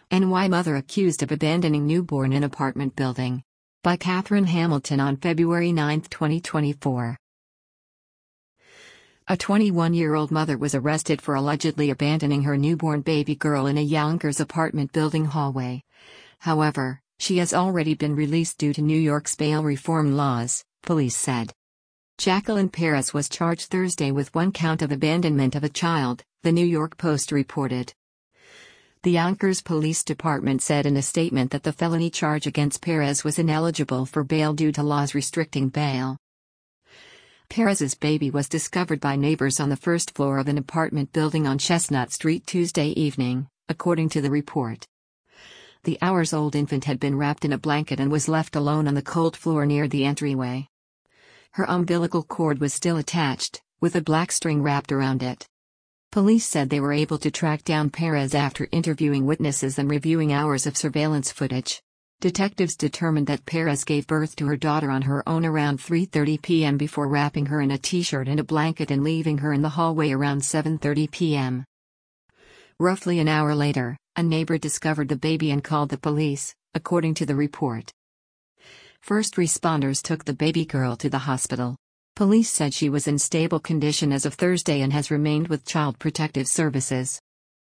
NY mother accused of abandoning newborn in apartment building. By Catherine Hamilton on February 9, 2024. A 21-year-old mother was arrested for allegedly abandoning her newborn baby girl in a Yonkers apartment building hallway. However, she has already been released due to New York's bail reform laws, police said. Jacqueline Perez was charged Thursday with one count of abandonment of a child, the New York Post reported. The Yonkers Police Department said in a statement that the felony charge against Perez was ineligible for bail due to laws restricting bail. Perez's baby was discovered by neighbors on the first floor of an apartment building on Chestnut Street Tuesday evening, according to the report. The hours-old infant had been wrapped in a blanket and was left alone on the cold floor near the entryway. Her umbilical cord was still attached, with a black string wrapped around it. Police said they were able to track down Perez after interviewing witnesses and reviewing hours of surveillance footage. Detectives determined that Perez gave birth to her daughter on her own around 3:30 p.m. before wrapping her in a t-shirt and a blanket and leaving her in the hallway around 7:30 p.m. Roughly an hour later, a neighbor discovered the baby and called the police, according to the report. First responders took the baby girl to the hospital. Police said she was in stable condition as of Thursday and has remained with Child Protective Services.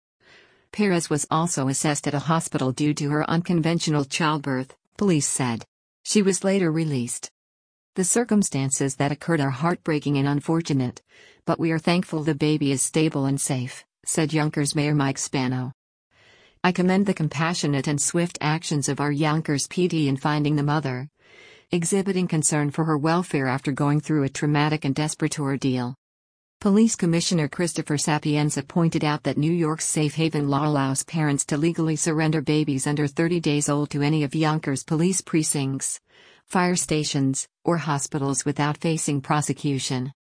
Perez was also assessed at a hospital due to her unconventional childbirth, police said. She was later released. The circumstances that occurred are heartbreaking and unfortunate, but we are thankful the baby is stable and safe, said Yonkers Mayor Mike Spano. I commend the compassionate and swift actions of our Yonkers PD in finding the mother, exhibiting concern for her welfare after going through a traumatic and desperate ordeal. Police Commissioner Christopher Sapienza pointed out that New York's safe haven law allows parents to legally surrender babies under 30 days old to any of Yonkers police precincts, fire stations, or hospitals without facing prosecution.